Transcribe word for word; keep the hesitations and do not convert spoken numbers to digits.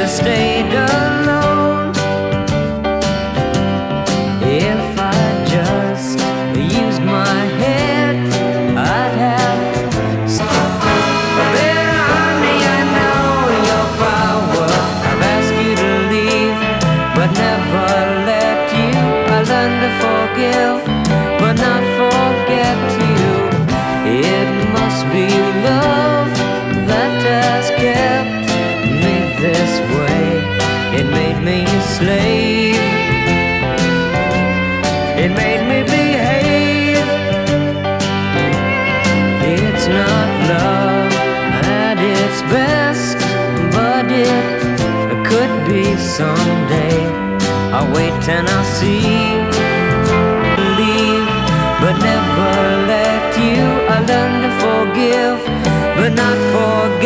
have stayed alone. If I just used my head, I'd have some. But honey, I know your power. I've asked you to leave, but never let you. I learned to forgive, but not forget you. It must be love that has kept me this way. It made me a slave. It made me behave. It's not love at its best, but it could be someday. I'll wait and I'll see. Believe, but never let you. I learn to forgive, but not forget.